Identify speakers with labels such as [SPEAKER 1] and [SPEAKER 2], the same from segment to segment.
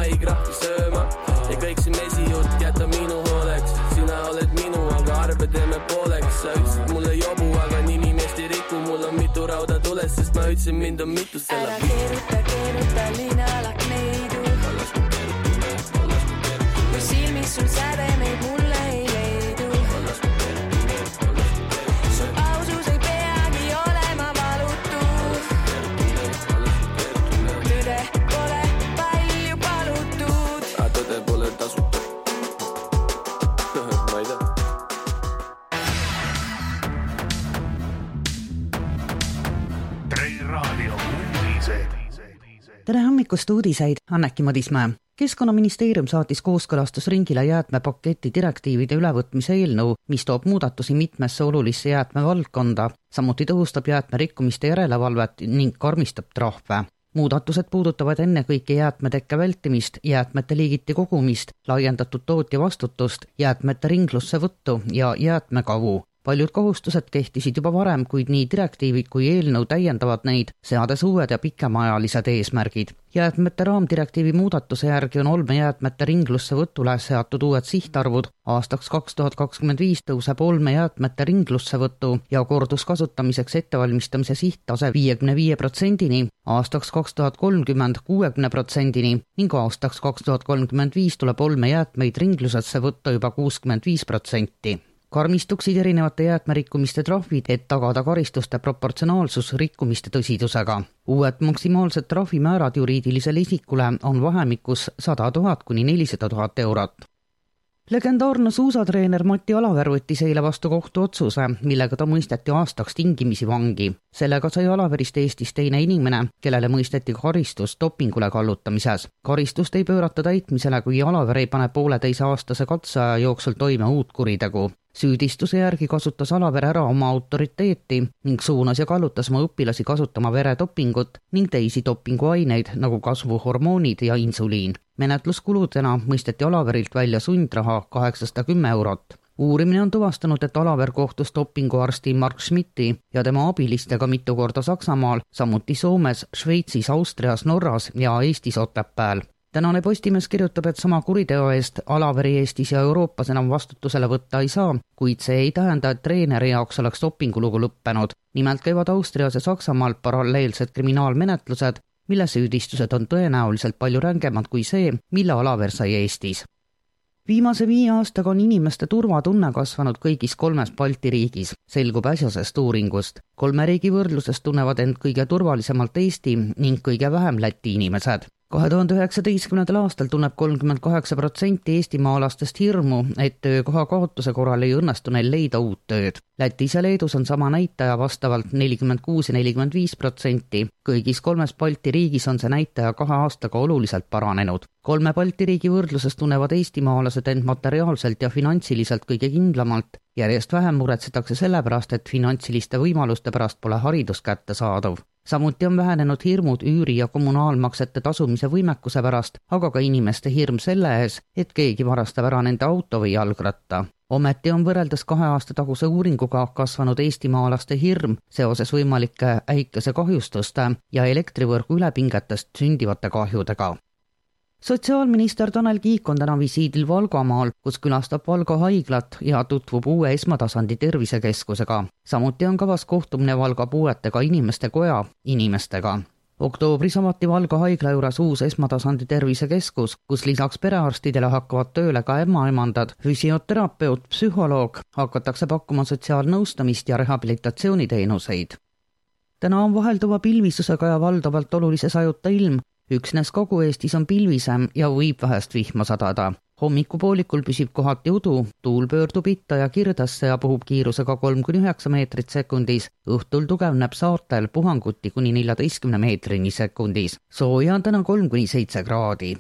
[SPEAKER 1] krahvi sööma ja kõik see mesijutt jäta minu hooleks. Sina oled minu, aga arve teeme pooleks. Sa ütlesid mulle jobu, aga nimi meest ei riku. Mul on mitu rauda tules, sest ma ütlesin mind on mitu selle.
[SPEAKER 2] Ära keeruta linalak neidu. Kui silmis sul sädemeid mulle ei leidu. Sul ausus ei peagi olema valutu. Tõde pole palju palutud.
[SPEAKER 1] Tõde pole tasuta. Ma ei tea.
[SPEAKER 3] Tere hommikust uudiseid, Anneki Madismäe. Keskkonnaministeerium saatis kooskõlastusringile jäätmepaketi direktiivide ülevõtmise eelnõu, mis toob muudatusi mitmesse olulisse jäätmevaldkonda, samuti tõhustab jäätmerikkumiste järelevalvet ning karmistab trahve. Muudatused puudutavad ennekõike jäätmetekke vältimist, jäätmete liigiti kogumist, laiendatud tootja vastutust, jäätmete ringlusse võttu ja jäätmekavu. Paljud kohustused kehtisid juba varem, kuid nii direktiivid kui eelnõu täiendavad neid, seades uued ja pikemaajalised eesmärgid. Jäätmete raamdirektiivi muudatuse järgi on olmejäätmete ringlusse võtule seatud uued sihtarvud. Aastaks 2025 tõuseb olmejäätmete ringlusse võttu ja korduskasutamiseks ettevalmistamise sihttase 55%-ni, aastaks 2030 60%-ni ning aastaks 2035 tuleb olmejäätmeid ringlusesse võtta juba 65%. Karmistuksid erinevate jäätmerikkumiste trahvid, et tagada karistuste proportsionaalsus rikkumiste tõsidusega. Uued maksimaalsed trahvimäärad juriidilisele isikule on vahemikus 100 000 kuni 400 000 eurot. Legendaarne suusatreener Mati Alaver võttis eile vastu kohtuotsuse, millega ta mõisteti aastaks tingimisi vangi. Sellega sai Alaverist Eestis teine inimene, kellele mõisteti karistus dopingule kallutamises. Karistust ei pöörata täitmisele, kui Alaver ei pane 1,5-aastase katseaja jooksul toime uut kuritegu. Süüdistuse järgi kasutas Alaver ära oma autoriteeti ning suunas ja kallutas oma õpilasi kasutama veredopingut ning teisi dopinguaineid nagu kasvuhormoonid ja insuliin. Menetluskuludena mõisteti Alaverilt välja sundraha 810 eurot. Uurimine on tuvastanud, et Alaver kohtus dopinguarsti Mark Schmidti ja tema abilistega mitu korda Saksamaal, samuti Soomes, Šveitsis, Austrias, Norras ja Eestis Otepääl. Tänane Postimees kirjutab, et sama kuriteo eest Alaveri Eestis ja Euroopas enam vastutusele võtta ei saa, kuid see ei tähenda, et treeneri jaoks oleks dopingulugu lõppenud. Nimelt käivad Austrias ja Saksamaal paralleelsed kriminaalmenetlused, mille süüdistused on tõenäoliselt palju rängemad kui see, mille Alaver sai Eestis. Viimase 5 aastaga on inimeste turvatunne kasvanud kõigis 3 Balti riigis, selgub äsjasest uuringust. 3 riigi võrdluses tunnevad end kõige turvalisemalt Eesti ning kõige vähem Läti inimesed. 2019. aastal tunneb 38% eestimaalastest hirmu, et töökoha kaotuse korral ei õnnestu neil leida uut tööd. Lätis ja Leedus on sama näitaja vastavalt 46 ja 45%. Kõigis 3 Balti riigis on see näitaja 2 aastaga oluliselt paranenud. 3 Balti riigi võrdluses tunnevad eestimaalased end materiaalselt ja finantsiliselt kõige kindlamalt. Järjest vähem muretsetakse sellepärast, et finantsiliste võimaluste pärast pole haridus kättesaadav. Samuti on vähenenud hirmud üüri- ja kommunaalmaksete tasumise võimekuse pärast, aga ka inimeste hirm selle ees, et keegi varastab ära nende auto või jalgratta. Ometi on võrreldes 2 aasta taguse uuringuga kasvanud eestimaalaste hirm seoses võimalike äikesekahjustuste ja elektrivõrgu ülepingetest sündivate kahjudega. Sotsiaalminister Tanel Kiik on täna visiidil Valgamaal, kus külastab Valga haiglat ja tutvub uue esmatasandi tervisekeskusega. Samuti on kavas kohtumine Valga puuetega inimeste koja inimestega. Oktoobris avati Valga haigla juures uus esmatasandi tervisekeskus, kus lisaks perearstidele hakkavad tööle ka emmaemandad, füsioterapeut, psühholoog, hakatakse pakkuma sotsiaalnõustamist ja rehabilitatsiooniteenuseid. Täna on vahelduva pilvisusega ja valdavalt olulise sajuta ilm. Üksnes Kagu-Eestis on pilvisem ja võib vähest vihma sadada. Hommikupoolikul püsib kohati udu, tuul pöördub itta ja kirdasse ja puhub kiirusega 3-9 meetrit sekundis. Õhtul tugevneb saartel puhanguti kuni 14 meetrini sekundis. Sooja on täna 3-7 kraadi.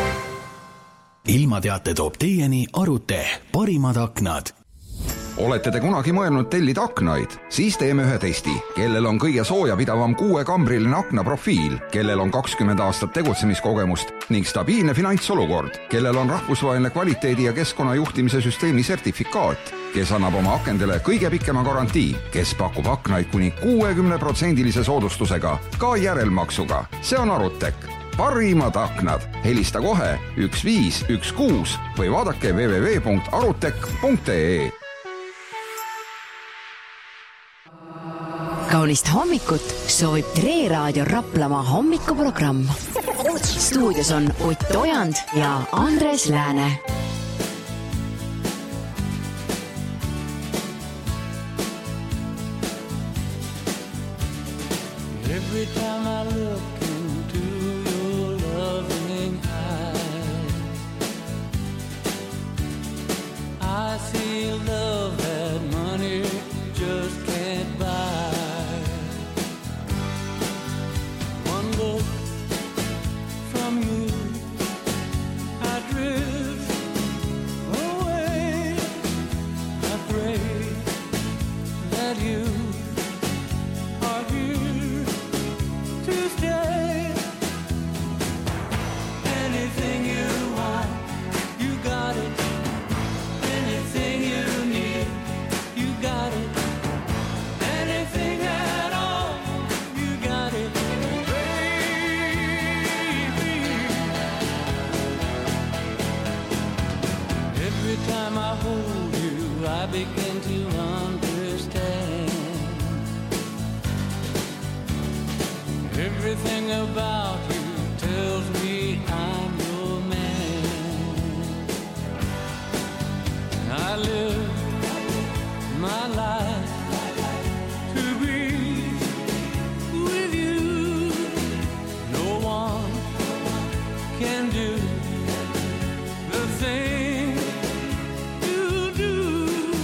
[SPEAKER 4] Ilmateate toob teieni Arute, parimad aknad.
[SPEAKER 5] Olete te kunagi mõelnud tellida aknaid? Siis teeme ühe testi. Kellel on kõige soojapidavam 6-kambriline aknaprofiil, kellel on 20 aastat tegutsemiskogemust ning stabiilne finantsolukord, kellel on rahvusvaheline kvaliteedi- ja keskkonnajuhtimise süsteemi sertifikaat, kes annab oma akendele kõige pikema garantii, kes pakub aknaid kuni 60% soodustusega, ka järelmaksuga. See on Arutek. parimad aknad. Helista kohe 1516 või vaadake www.arutech.ee.
[SPEAKER 6] Kaunist hommikut soovib Tre Raadio Raplamaa hommikuprogramm. Stuudios on Ott Ojand ja Andres Lääne.
[SPEAKER 7] Every time I look into your loving eyes, I see love that money just can't buy. One look from you, I drift away. I pray that you are here to stay. Anything you want, you got it. Anything you need, you got it. Anything at all, you got it, baby. Every time I hold you, I begin to understand. Everything about you tells me I'm your man. I live my life to be with you. No one can do the thing you do.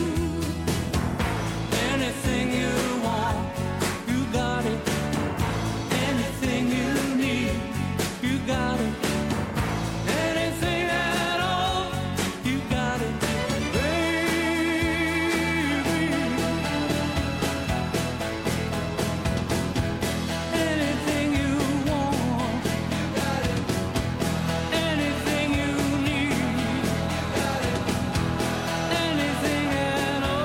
[SPEAKER 7] Anything you want, you got it. Anything you need, you got it. Anything at all, you got it, baby. Anything you want, you got it. Anything you need, you got it. Anything at all.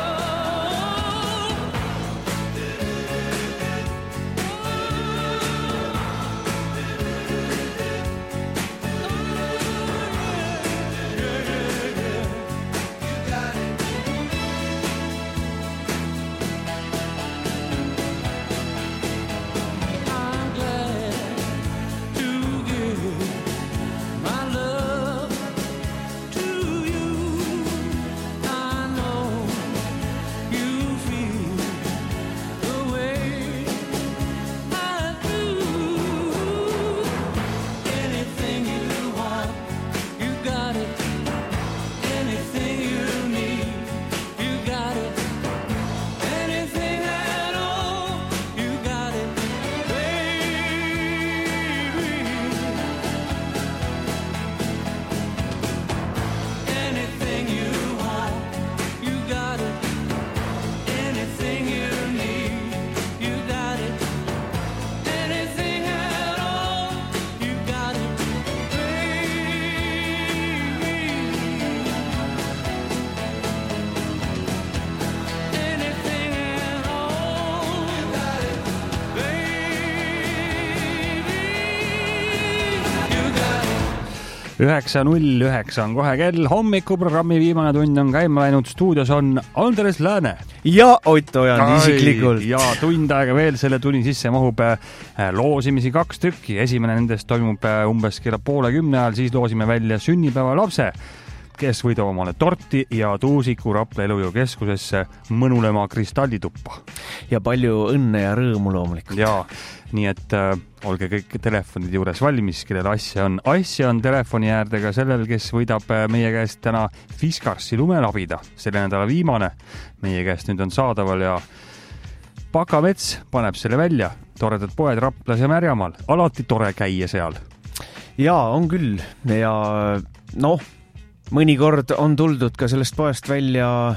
[SPEAKER 7] I'm glad to give my love to you. I know you feel the way I do. Anything you want, you got it. Anything you need, you got it. Anything at all, you got it, baby. Anything you want, you got it. Anything you need, you got it. Anything at all, you got it, baby. Anything at all, you got it, baby. You got it.
[SPEAKER 8] 9:09 on kohe kell. Hommikuprogrammi viimane tund on käima läinud. Stuudios on Andres Lääne.
[SPEAKER 9] Ja Ott Ojand isiklikult.
[SPEAKER 8] Ja tund aega veel selle tunni sisse mahub loosimisi 2 tükki. Esimene nendest toimub umbes kella 9:30 ajal. Siis loosime välja sünnipäeva lapse, kes võidab omale torti ja tuusiku Rapla elujõukeskusesse mõnulema kristallituppa.
[SPEAKER 9] Ja palju õnne ja rõõmu loomulikult.
[SPEAKER 8] Ja nii et olge kõik telefonide juures valmis, kellel asja on. Asja on telefoni äärde ka sellel, kes võidab meie käest täna Fiskarsi lumelabida. Selle nädala viimane meie käest nüüd on saadaval ja Pakamets paneb selle välja. Toredad poed Raplas ja Märjamaal. Alati tore käia seal.
[SPEAKER 9] Jaa, on küll. Ja noh, mõnikord on tuldud ka sellest poest välja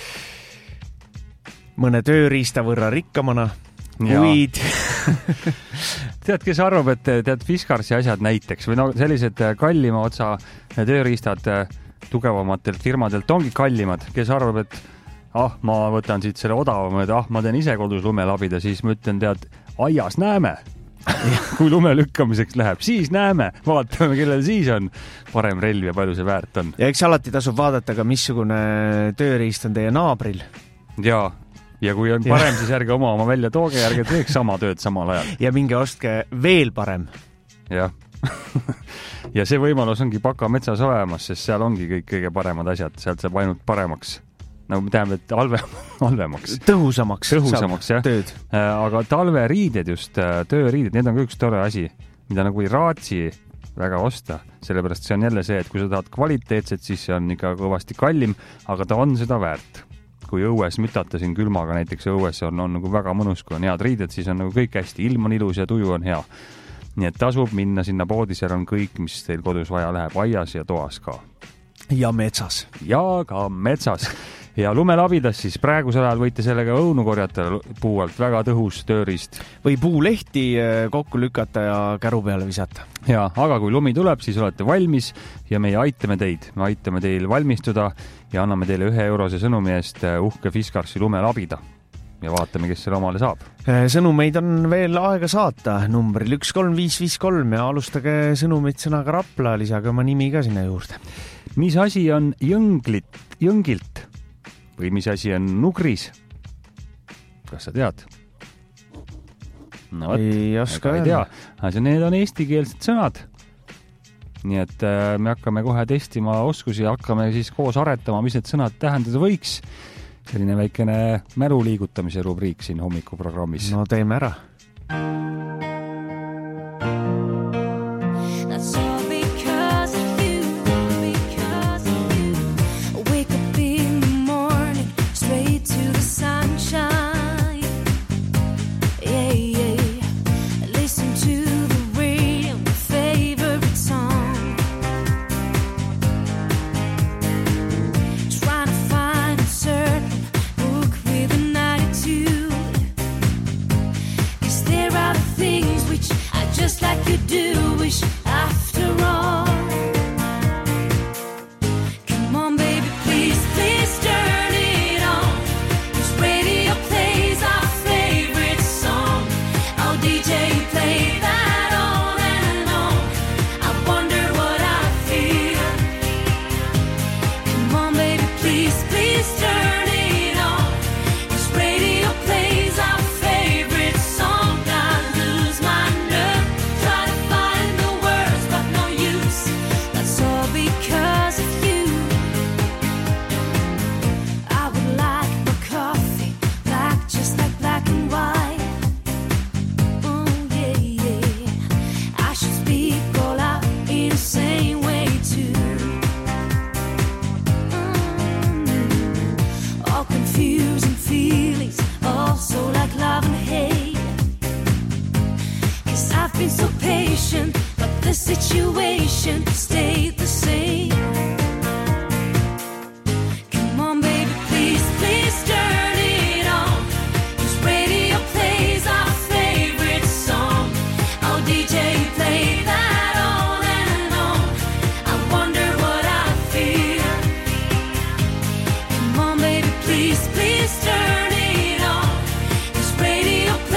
[SPEAKER 9] mõne tööriista võrra rikkamana, kuid
[SPEAKER 8] tead, kes arvab, et tead Fiskarsi asjad näiteks või no sellised kallima otsa tööriistad tugevamatelt firmadelt ongi kallimad, kes arvab, et ma võtan siit selle odavama, et ma teen ise kodus lumelabida, siis ma ütlen, tead, aias näeme. kui lume lükkamiseks läheb, siis näeme, vaatame, kellel siis on parem relv ja palju see väärt on.
[SPEAKER 9] Ja eks alati tasub vaadata ka, missugune tööriist on teie naabril.
[SPEAKER 8] Ja kui on parem, siis ärge oma välja tooge, ärge teeks sama tööd samal ajal.
[SPEAKER 9] Ja minge ostke veel parem.
[SPEAKER 8] Jah. Ja see võimalus ongi Paka metsas olemas, sest seal ongi kõik kõige paremad asjad, sealt saab ainult paremaks. Nagu me teame, et halvemaks.
[SPEAKER 9] Tõhusamaks
[SPEAKER 8] jah.
[SPEAKER 9] Tööd.
[SPEAKER 8] Aga talveriided just, tööriided, need on ka üks tore asi, mida nagu ei raatsi väga osta. Sellepärast see on jälle see, et kui sa tahad kvaliteetset, siis see on ikka kõvasti kallim, aga ta on seda väärt. Kui õues mütata siin külmaga, näiteks õues on nagu väga mõnus, kui on head riided, siis on nagu kõik hästi, ilm on ilus ja tuju on hea. Nii et tasub minna sinna poodi, seal on kõik, mis teil kodus vaja läheb, aias ja toas ka.
[SPEAKER 9] Ja metsas.
[SPEAKER 8] Ja ka metsas. Ja lumelabidas siis praegusel ajal võite sellega õunu korjata puu alt, väga tõhus tööriist.
[SPEAKER 9] Või puulehti kokku lükata ja käru peale visata.
[SPEAKER 8] Ja, aga kui lumi tuleb, siis olete valmis ja meie aitame teid. Me aitame teil valmistuda ja anname teile 1 eurose sõnumi eest uhke Fiskarsi lumelabida. Ja vaatame, kes selle omale saab.
[SPEAKER 9] Sõnumeid on veel aega saata numbril 13553 ja alustage sõnumit sõnaga Rapla, lisage oma nimi ka sinna juurde.
[SPEAKER 8] Mis asi on jõngilt? Või mis asi on nugris? Kas sa tead? No,
[SPEAKER 9] ei oska
[SPEAKER 8] ei tea. Need on eestikeelsed sõnad. Nii et me hakkame kohe testima oskusi ja hakkame siis koos aretama, mis need sõnad tähendada võiks. Selline väikene mälu liigutamise rubriik siin hommikuprogrammis.
[SPEAKER 9] No teeme ära.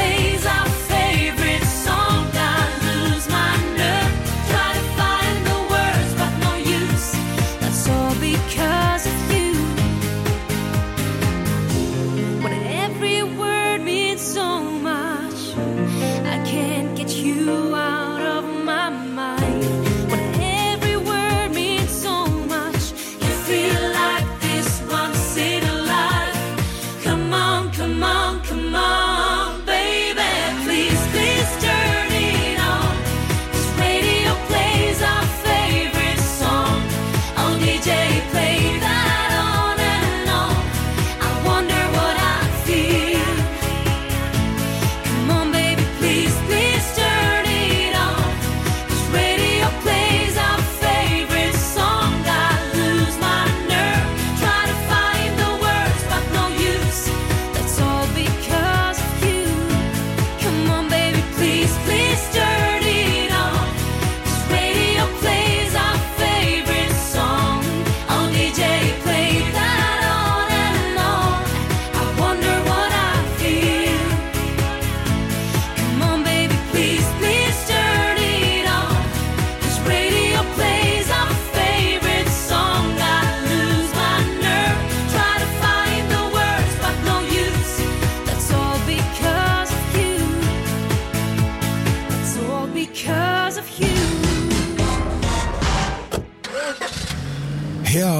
[SPEAKER 10] Try to find the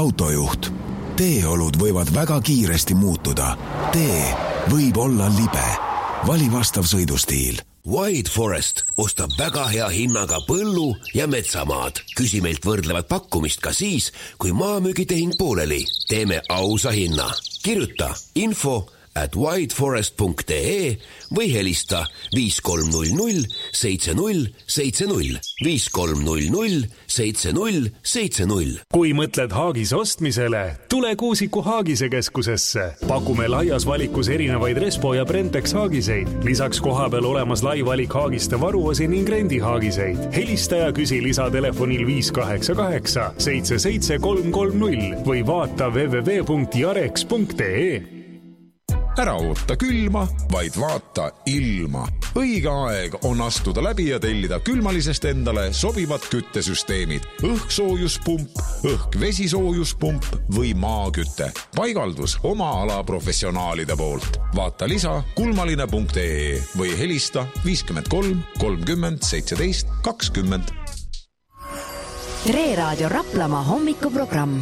[SPEAKER 10] autojuht. Teeolud võivad väga kiiresti muutuda. Tee võib olla libe. Vali vastav sõidustiil.
[SPEAKER 11] White Forest ostab väga hea hinnaga põllu- ja metsamaad. Küsi meilt võrdlevat pakkumist ka siis, kui maamüügitehing pooleli. Teeme ausa hinna. Kirjuta info@whiteforest.ee või helista 5300 7070 5300 7070.
[SPEAKER 12] Kui mõtled haagis ostmisele, tule Kuusiku Haagise keskusesse. Pakume laias valikus erinevaid Respo ja Brentex haagiseid. Lisaks koha peal olemas lai valik haagiste varuosi ning rendihaagiseid. Helista ja küsi lisatelefonil 588 77330 või vaata www.jarex.ee.
[SPEAKER 13] Ära oota külma, vaid vaata ilma. Õige aeg on astuda läbi ja tellida külmalisest endale sobivad küttesüsteemid. Õhksoojuspump, õhk-vesisoojuspump või maakütte. Paigaldus oma ala professionaalide poolt. Vaata lisa kulmaline.ee või helista 53 30 17 20.
[SPEAKER 6] Tre Raadio Raplamaa hommikuprogramm.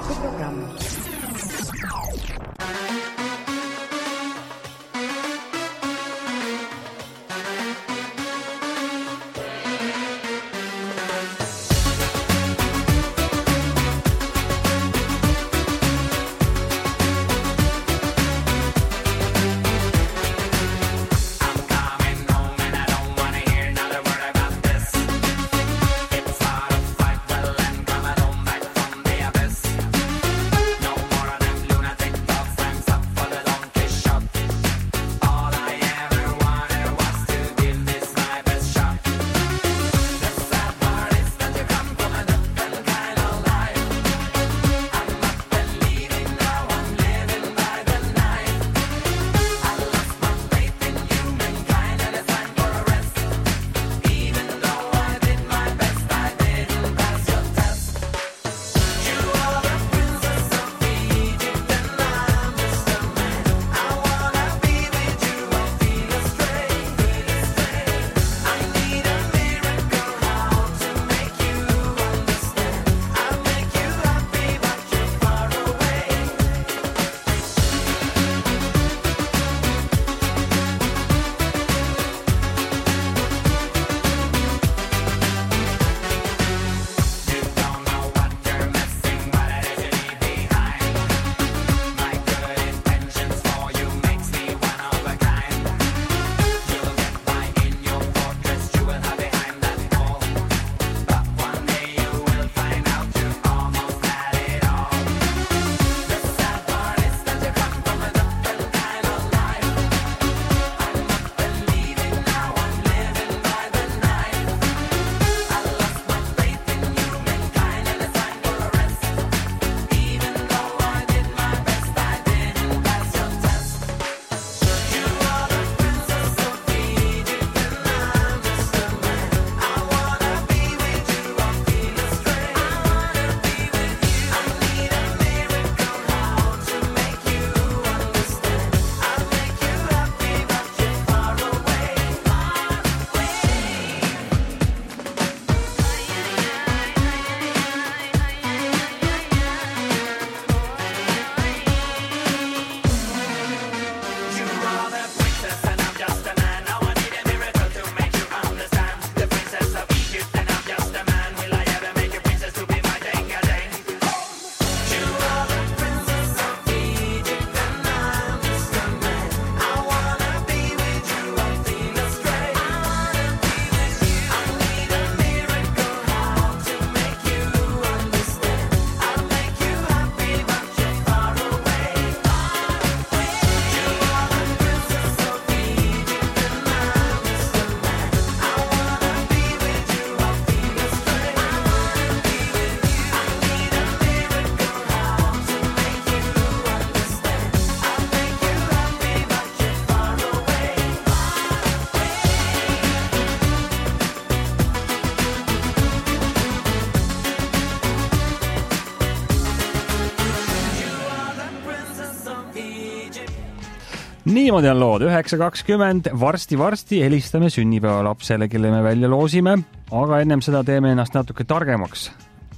[SPEAKER 8] Niimoodi on lood 9.20, varsti helistame sünnipäevalapsele, kelle me välja loosime, aga ennem seda teeme ennast natuke targemaks.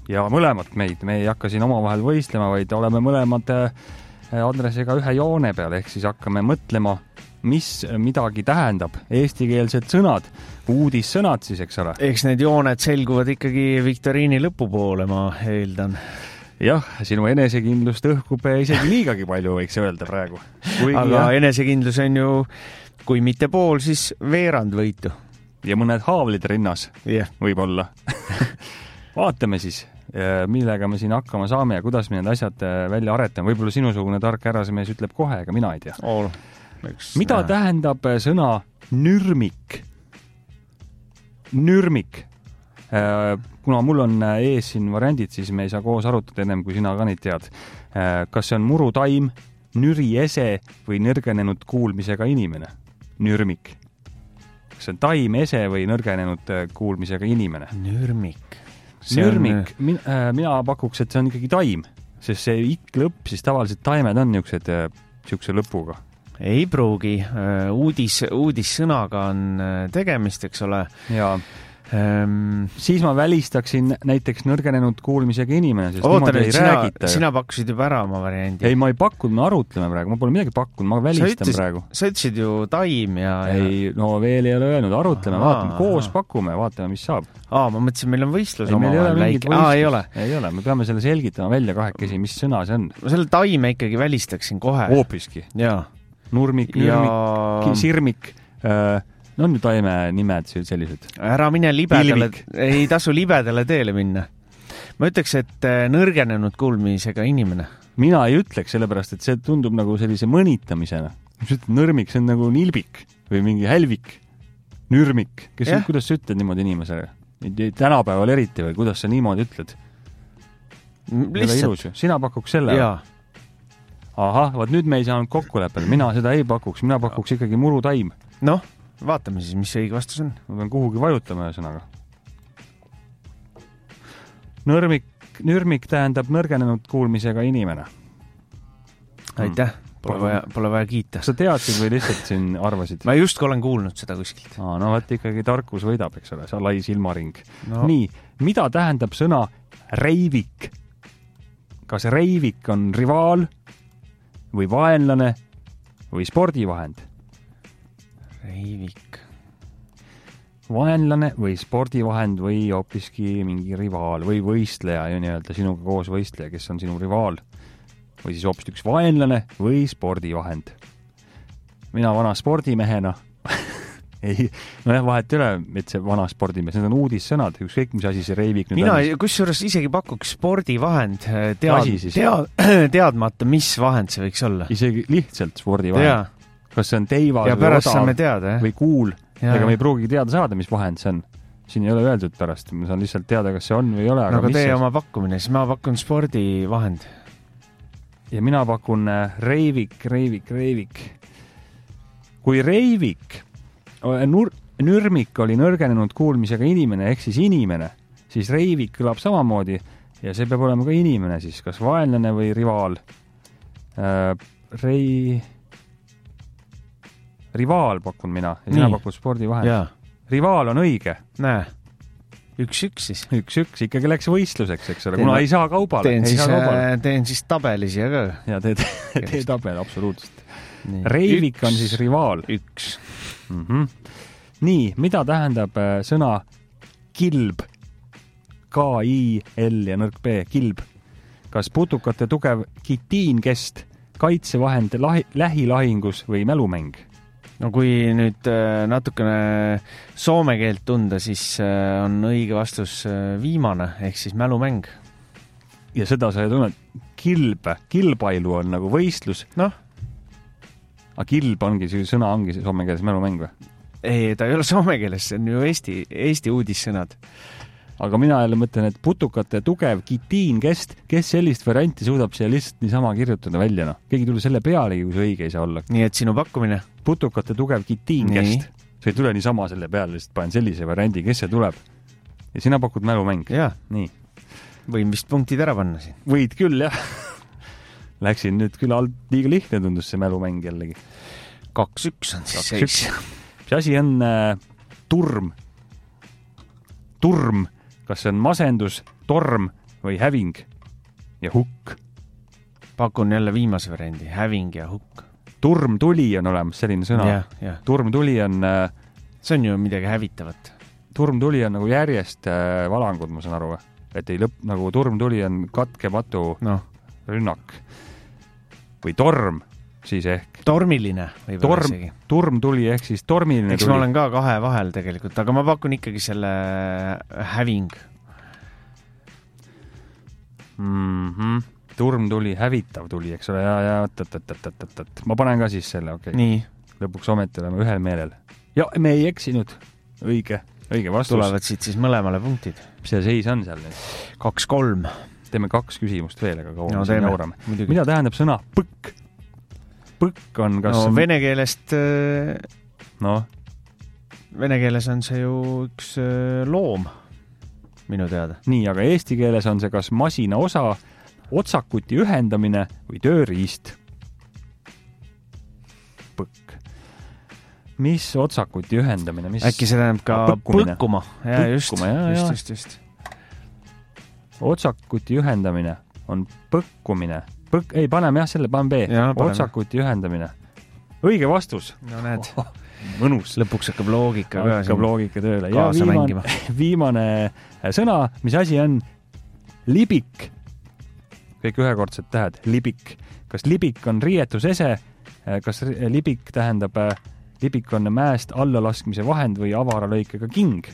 [SPEAKER 8] ja mõlemad meid, me ei hakka siin omavahel võistlema, vaid oleme mõlemad Andresega ühe joone peal, ehk siis hakkame mõtlema, mis midagi tähendab eestikeelsed sõnad, uudissõnad siis, eks ole.
[SPEAKER 9] Eks need jooned selguvad ikkagi viktoriini lõpupoole, ma eeldan.
[SPEAKER 8] Jah, sinu enesekindlust õhkub isegi liigagi palju, võiks öelda praegu.
[SPEAKER 9] Aga enesekindlus on ju, kui mitte pool, siis veerand võitu.
[SPEAKER 8] Ja mõned haavlid rinnas võib-olla. Vaatame siis, millega me siin hakkama saame ja kuidas me need asjad välja aretame. Võib-olla sinusugune tark härrasmees ütleb kohe, aga mina ei tea. Mida tähendab sõna nürmik? Nürmik. Kuna mul on ees siin variandid, siis me ei saa koos arutada ennem, kui sina ka neid tead. Kas see on murutaim, nüriese või nõrgenenud kuulmisega inimene? Nürmik. Kas see on taim, ese või nõrgenenud kuulmisega inimene?
[SPEAKER 9] Nürmik.
[SPEAKER 8] Nürmik. Mina pakuks, et see on ikkagi taim, sest see ikk lõpp, siis tavaliselt taimed on niisuguse lõpuga.
[SPEAKER 9] Ei pruugi. Uudissõnaga on tegemist, eks ole.
[SPEAKER 8] Jaa. Siis ma välistaksin näiteks nõrgenenud kuulmisega inimene, sest niimoodi ei räägita.
[SPEAKER 9] Sina pakkusid juba ära oma variandi.
[SPEAKER 8] Ei, ma ei pakkunud, me arutleme praegu, ma pole midagi pakkunud, ma välistan praegu.
[SPEAKER 9] Sa ütlesid ju taim ja...
[SPEAKER 8] Ei, no veel ei ole öelnud, arutleme, vaatame, koos pakume, vaatame, mis saab.
[SPEAKER 9] Ma mõtlesin, meil on võistlus
[SPEAKER 8] oma
[SPEAKER 9] väike.
[SPEAKER 8] Ei ole, me peame selle selgitama välja kahekesi, mis sõna see on.
[SPEAKER 9] Ma selle taime ikkagi välistaksin kohe.
[SPEAKER 8] Hoopiski. Nurmik, sirmik, no on ju taime nimed sellised.
[SPEAKER 9] Ära mine libedale, ei tasu libedale teele minna. Ma ütleks, et nõrgenenud kuulmisega inimene.
[SPEAKER 8] Mina ei ütleks, sellepärast, et see tundub nagu sellise mõnitamisena. Nõrmik, see on nagu nilbik või mingi hälvik. Nürmik. Kuidas sa ütled niimoodi inimesele? Tänapäeval eriti või kuidas sa niimoodi ütled?
[SPEAKER 9] Lihtsalt.
[SPEAKER 8] Sina pakuks selle?
[SPEAKER 9] Jaa.
[SPEAKER 8] Ahah, nüüd me ei saanud kokkuleppel. Mina seda ei pakuks, mina pakuks ikkagi murutaim.
[SPEAKER 9] Noh, vaatame siis, mis õige vastus on.
[SPEAKER 8] Ma pean kuhugi vajutama ühesõnaga. Nürmik tähendab nõrgenenud kuulmisega inimene.
[SPEAKER 9] Aitäh, pole vaja kiita.
[SPEAKER 8] Sa teadsid või lihtsalt siin arvasid?
[SPEAKER 9] Ma just olen kuulnud seda kuskilt.
[SPEAKER 8] No vaat ikkagi tarkus võidab, eks ole, see on lai silmaring. Nii, mida tähendab sõna reivik? Kas reivik on rivaal või vaenlane või spordivahend?
[SPEAKER 9] Reivik.
[SPEAKER 8] Vaenlane või spordivahend või hoopiski mingi rivaal või võistleja, ju nii-öelda sinuga koos võistleja, kes on sinu rivaal. Või siis hoopis üks vaenlane või spordivahend. Mina vana spordimehena ei, vahet üle, et see vana spordimees, need on uudissõnad, ükskõik mis asi see reivik nüüd
[SPEAKER 9] on. Mina kusjuures isegi pakuks spordivahend teadmata, mis vahend see võiks olla.
[SPEAKER 8] Isegi lihtsalt spordivahend. Kas see on teivas või odav või kuul, ega me ei pruugi teada saada, mis vahend see on. Siin ei ole öeldud pärast, ma saan lihtsalt teada, kas see on või ei ole.
[SPEAKER 9] Aga tee oma pakkumine, siis ma pakun spordivahend.
[SPEAKER 8] Ja mina pakun reivik. Kui reivik, nürmik oli nõrgenenud kuulmisega inimene, ehk siis inimene, siis reivik kõlab samamoodi ja see peab olema ka inimene, siis kas vaenlane või rivaal. Rivaal pakun mina ja sina pakud spordivahend. Rivaal on õige.
[SPEAKER 9] Näe, 1-1 siis.
[SPEAKER 8] 1-1, ikkagi läks võistluseks, eks ole, kuna ei saa kaubale.
[SPEAKER 9] Teen siis tabeli siia ka.
[SPEAKER 8] Ja tee tabel, absoluutselt. Reivik on siis rivaal.
[SPEAKER 9] 1.
[SPEAKER 8] Nii, mida tähendab sõna kilb? K-I-L ja nõrk B, kilb. Kas putukate tugev kitiinkest, kaitsevahend lähilahingus või mälumäng?
[SPEAKER 9] No kui nüüd natukene soome keelt tunda, siis on õige vastus viimane, ehk siis mälumäng.
[SPEAKER 8] Ja seda sa ei tunne, kilpailu on nagu võistlus.
[SPEAKER 9] Noh.
[SPEAKER 8] Aga kilb ongi, see sõna ongi soome keeles mälumäng või?
[SPEAKER 9] Ei, ta ei ole soome keeles, see on ju Eesti uudissõnad.
[SPEAKER 8] Aga mina jälle mõtlen, et putukate tugev kitiinkest, kes sellist varianti suudab siia lihtsalt niisama kirjutada välja, no. Keegi tule selle pealegi, kui see õige ei saa olla.
[SPEAKER 9] Nii, et sinu pakkumine?
[SPEAKER 8] Putukate tugev kitiinkest. See ei tule niisama selle peale, lihtsalt panen sellise variandi, kes see tuleb. Ja sina pakud mälumäng.
[SPEAKER 9] Jaa.
[SPEAKER 8] Nii.
[SPEAKER 9] Võin vist punktid ära panna siin.
[SPEAKER 8] Võid küll, jah. Läksin nüüd küll liiga lihtne tundus see mälumäng jällegi.
[SPEAKER 9] 2-1 on siis seis.
[SPEAKER 8] Mis asi on turm? Turm. Kas see on masendus, torm või having ja hukk.
[SPEAKER 9] Pakun jälle viimase variandi, having ja hukk.
[SPEAKER 8] Turmtuli on olemas selline sõna.
[SPEAKER 9] Ja.
[SPEAKER 8] Turmtuli on...
[SPEAKER 9] See on ju midagi hävitavat.
[SPEAKER 8] Turmtuli on nagu järjest valangud, ma saan aru. Et ei nagu turmtuli on katkematu rünnak. Või torm, siis ehk.
[SPEAKER 9] Tormiline võib-olla isegi.
[SPEAKER 8] Turmtuli ehk siis tormiline
[SPEAKER 9] tuli. Eks ma olen ka kahe vahel tegelikult, aga ma pakun ikkagi selle having.
[SPEAKER 8] Turmtuli, hävitav tuli, eks ole, ja ma panen ka siis selle, okei.
[SPEAKER 9] Nii.
[SPEAKER 8] Lõpuks ometi oleme ühel meelel. Ja me ei eksinud. Õige vastus.
[SPEAKER 9] Tulevad siit siis mõlemale punktid.
[SPEAKER 8] Mis see seis on seal nüüd?
[SPEAKER 9] 2-3.
[SPEAKER 8] Teeme 2 küsimust veel, aga kaua
[SPEAKER 9] siin
[SPEAKER 8] jaurame. Mida tähendab sõna põkk? Põkk on kas...
[SPEAKER 9] vene keelest... Vene keeles on see ju üks loom, minu teada.
[SPEAKER 8] Nii, aga eesti keeles on see kas masina osa, otsakuti ühendamine või tööriist. Põkk. Mis otsakuti ühendamine?
[SPEAKER 9] Äkki see tähendab ka põkkuma. Ja, just.
[SPEAKER 8] Otsakuti ühendamine on põkkumine. Ei, paneme selle, panen B. Otsakuti ühendamine. Õige vastus.
[SPEAKER 9] No näed.
[SPEAKER 8] Mõnus.
[SPEAKER 9] Lõpuks hakkab loogika
[SPEAKER 8] tööle.
[SPEAKER 9] Kaasa mängima.
[SPEAKER 8] Viimane sõna, mis asi on libik. Kõik ühekordsed tähed. Libik. Kas libik on riietusese? Kas libik tähendab, libik on mäest allalaskmise vahend või avaralõikega king?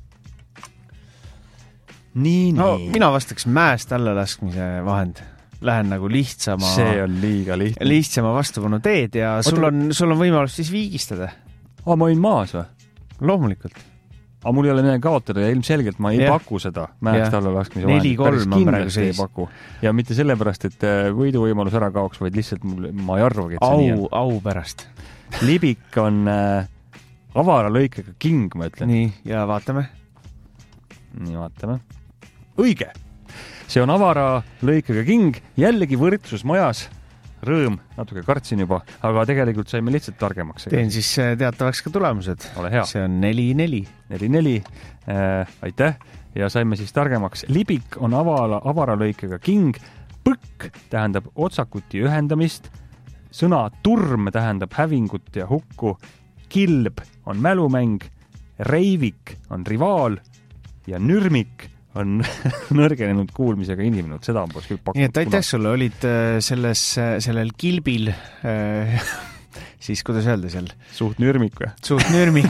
[SPEAKER 8] Nii.
[SPEAKER 9] Mina vastaks mäest allalaskmise vahend. Lähen nagu lihtsama...
[SPEAKER 8] See on liiga lihtne.
[SPEAKER 9] Lihtsama vastupanu teed ja sul on võimalus siis viigistada.
[SPEAKER 8] Ma olin maas või?
[SPEAKER 9] Loomulikult.
[SPEAKER 8] Aga mul ei ole midagi kaotada ja ilmselgelt ma ei paku seda mäest allalaskmise vahend.
[SPEAKER 9] 4-3 on praegu seis.
[SPEAKER 8] Ja mitte sellepärast, et võiduvõimalus ära kaoks, vaid lihtsalt ma ei arvagi, et see nii on.
[SPEAKER 9] Au pärast.
[SPEAKER 8] Libik on avaralõikega king, ma ütlen.
[SPEAKER 9] Nii, ja vaatame.
[SPEAKER 8] Õige. See on avaralõikega king, jällegi võrdsus majas. Rõõm, natuke kartsin juba, aga tegelikult saime lihtsalt targemaks.
[SPEAKER 9] Teen siis teatavaks ka tulemused.
[SPEAKER 8] Ole hea.
[SPEAKER 9] See on 4-4.
[SPEAKER 8] 4-4, aitäh. Ja saime siis targemaks. Libik on avaralõikega king, põkk tähendab otsakuti ühendamist, sõna turm tähendab hävingut ja hukku, kilb on mälumäng, reivik on rivaal ja nürmik on nõrgenenud kuulmisega inimene, seda on poos kõik pakkunud.
[SPEAKER 9] Nii et aitäh sulle, olid sellel kilbil, siis kuidas öelda seal?
[SPEAKER 8] Suht nürmik või?
[SPEAKER 9] Suht nürmik.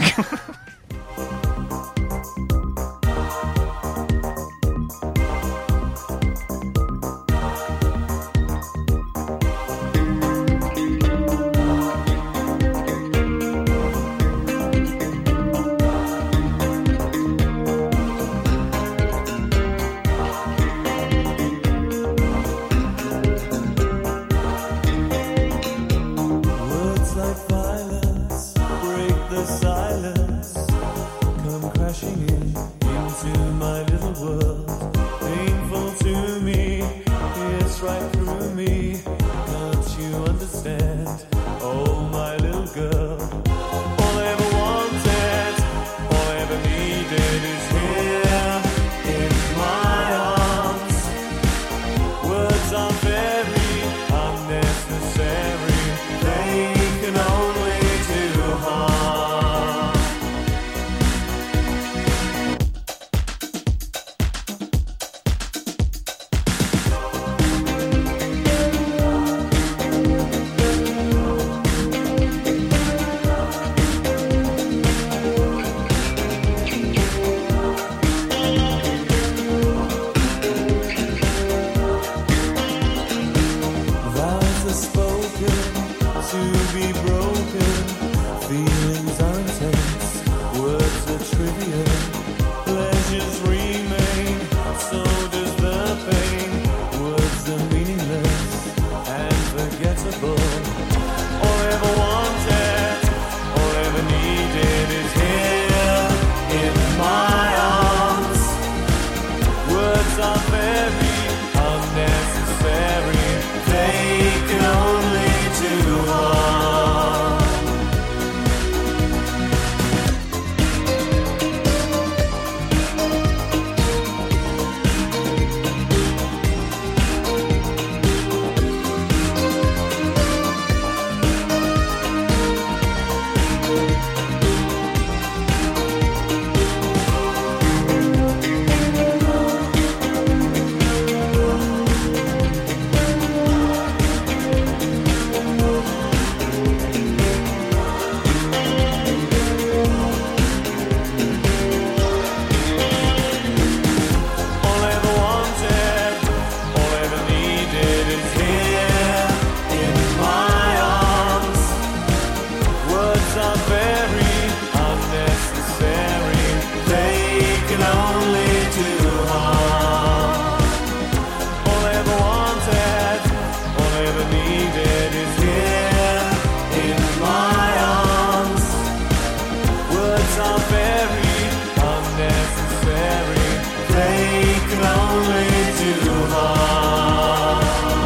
[SPEAKER 7] Words like violence break the silence. words are very unnecessary. They can only do harm.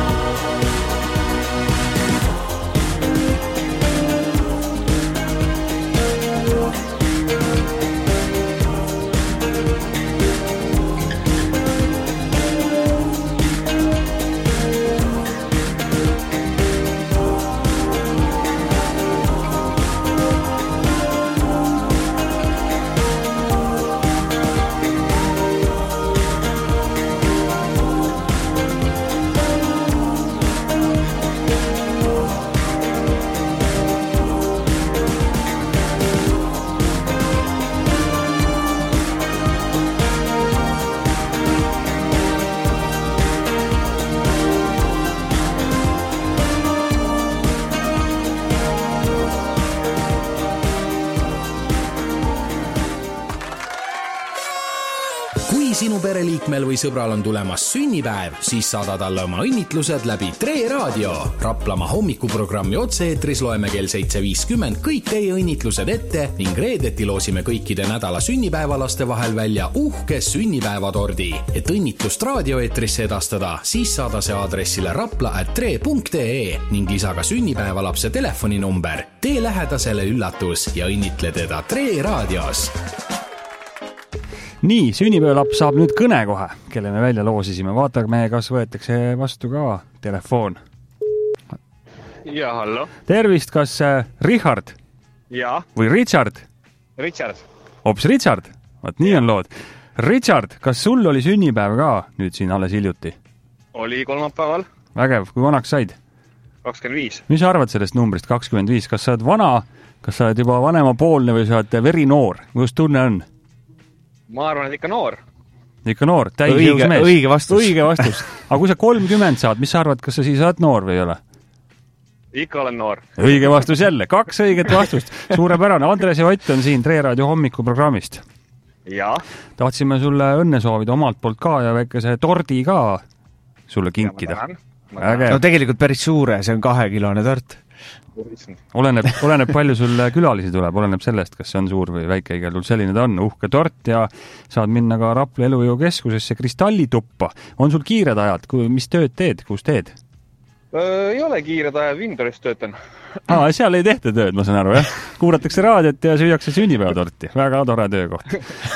[SPEAKER 4] Sinu pereliikmel või sõbral on tulemas sünnipäev, siis saada talle oma õnnitlused läbi Tre Raadio. Raplamaa hommikuprogrammi otse-eetris loeme kell 7.50 kõik teie õnnitlused ette ning reedeti loosime kõikide nädala sünnipäevalaste vahel välja uhke sünnipäevatordi. Et õnnitlust raadioeetrisse edastada, siis saada see aadressile rapla@tre.ee ning lisa ka sünnipäevalapse telefoninumber. Tee lähedasele üllatus ja õnnitle teda Tre Raadios.
[SPEAKER 8] Nii, sünnipäevalaps saab nüüd kõne kohe, kelle me välja loosisime. Vaatame, kas võetakse vastu ka telefon.
[SPEAKER 14] Ja, hallo.
[SPEAKER 8] Tervist, kas Richard?
[SPEAKER 14] Ja.
[SPEAKER 8] Või Richard?
[SPEAKER 14] Richard.
[SPEAKER 8] Hops Richard? Vaat nii on lood. Richard, kas sul oli sünnipäev ka nüüd siin alles hiljuti?
[SPEAKER 14] Oli kolmapäeval.
[SPEAKER 8] Vägev, kui vanaks said?
[SPEAKER 14] 25.
[SPEAKER 8] Mis sa arvad sellest numbrist 25? Kas sa oled vana, kas sa oled juba vanemapoolne või sa oled veri noor? Kuidas tunne on?
[SPEAKER 14] Ma arvan, et ikka noor.
[SPEAKER 8] Ikka noor, täisjõus mees.
[SPEAKER 9] Õige vastus.
[SPEAKER 8] Õige vastus. Aga kui sa 30 saad, mis sa arvad, kas sa siis oled noor või ei ole?
[SPEAKER 14] Ikka olen noor.
[SPEAKER 8] Õige vastus jälle, 2 õiget vastust. Suurepärane. Andres ja Ott on siin Tre Raadio hommikuprogrammist.
[SPEAKER 14] Ja.
[SPEAKER 8] Tahtsime sulle õnne soovida omalt poolt ka ja väikese tordi ka sulle kinkida.
[SPEAKER 9] No tegelikult päris suure, see on 2-kilone tort.
[SPEAKER 8] Oleneb palju sul külalisi tuleb, oleneb sellest, kas see on suur või väike, igal juhul selline ta on, uhke tort ja saad minna ka Rapla elujõukeskusesse Kristallituppa. On sul kiired ajad, mis tööd teed, kus teed?
[SPEAKER 14] Ei ole kiired ajad, Windoris töötan.
[SPEAKER 8] Seal ei tehta tööd, ma saan aru, jah? Kuulatakse raadiot ja süüakse sünnipäevatorti. Väga tore töökoht.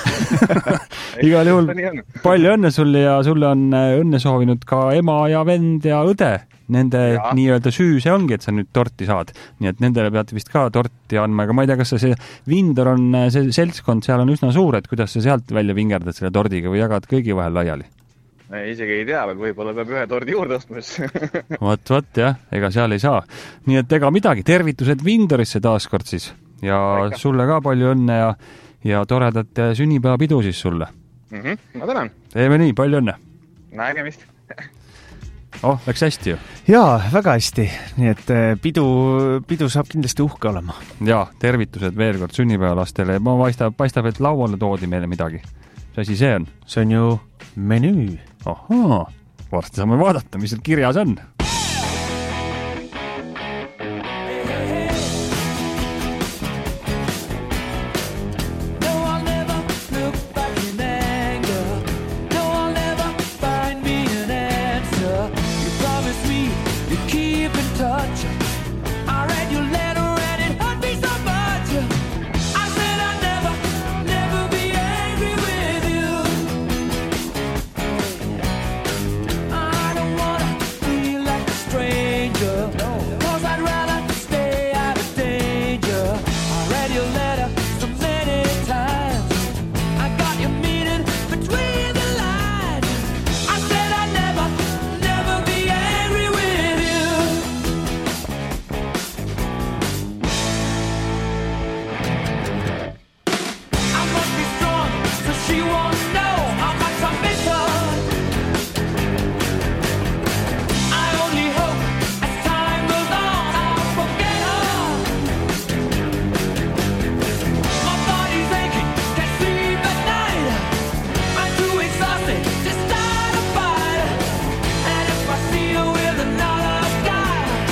[SPEAKER 8] Igal juhul palju õnne sulle ja sulle on õnne soovinud ka ema ja vend ja õde. Nende nii-öelda süü see ongi, et sa nüüd torti saad. Nii et nendele peate vist ka torti andma, aga ma ei tea, kas see Vindor on, see seltskond seal on üsna suur, et kuidas sa sealt välja vingerdad selle tordiga või jagad kõigi vahel laiali?
[SPEAKER 14] Isegi ei tea, võib-olla peab ühe tordi juurde ostmas.
[SPEAKER 8] Võt, jah, ega seal ei saa. Nii et ega midagi, tervitused Vindorisse taaskord siis ja sulle ka palju õnne ja toredat sünnipäevapidu siis sulle.
[SPEAKER 14] Ma tänan.
[SPEAKER 8] Teeme nii, palju õnne.
[SPEAKER 14] Nägemist.
[SPEAKER 8] Läks hästi ju?
[SPEAKER 9] Jaa, väga hästi. Nii et pidu saab kindlasti uhke olema.
[SPEAKER 8] Jaa, tervitused veel kord sünnipäevalastele. Paistab, et lauale toodi meile midagi. Mis asi see on?
[SPEAKER 9] See on ju menüü.
[SPEAKER 8] Ahaa, varsti saame vaadata, mis seal kirjas on.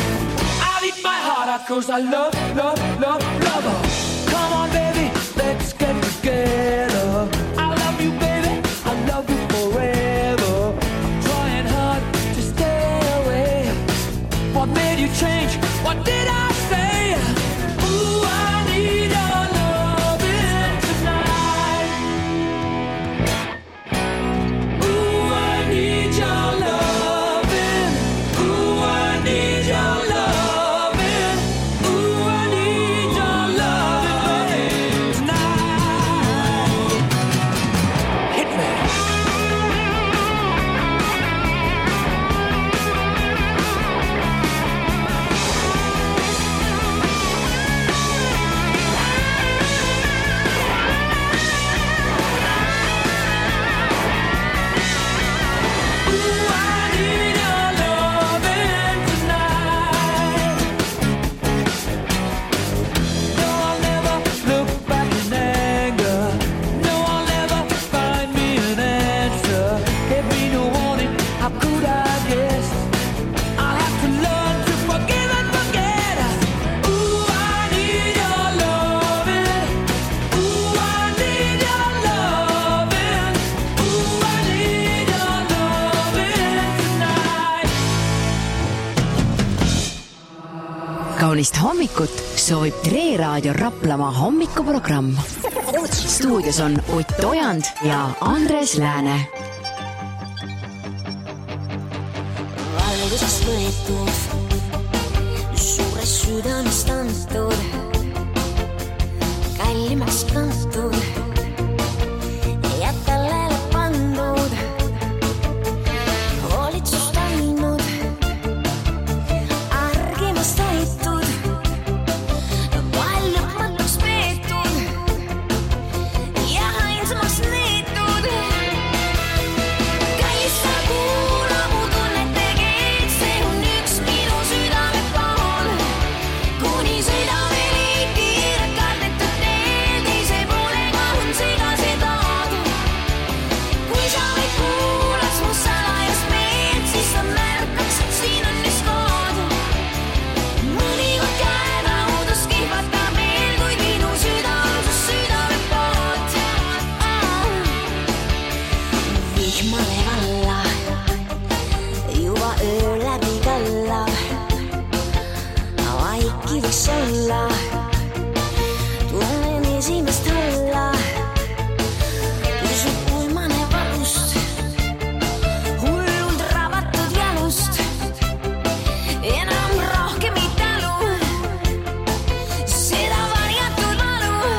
[SPEAKER 7] Cause I love her. Come on baby, let's
[SPEAKER 6] olulist hommikut soovib Tre Raadio Raplamaa hommikuprogramm. Stuudios on Ott Ojand ja Andres Lääne.
[SPEAKER 2] Valgusest võetud, suures südamest antud, kallimaks kantud, jätale pandud, hoolitsust andnud, argimast hoitud, paljud mõtluks peetud ja ainsamaks neetud. Kallis sa kuula mu tunnete keelt, see on üks minu südame pool, kuni sõidame liiki kardetud teel, teise poolega on segase taad. Kui sa vaid kuulas mu salajast meelt, siis sa märkaks, et siin on üks kood. Mõnikord käeda uudus kihvatab veel, kuid minu süda on su südame poolt. Vihmale valla, juba öö läbi kallab, vaiki võiks olla, tunnen esimest alla, pisut uimane valust, hullult rabatud jalust, enam rohkem ei talu, seda varjatud valu.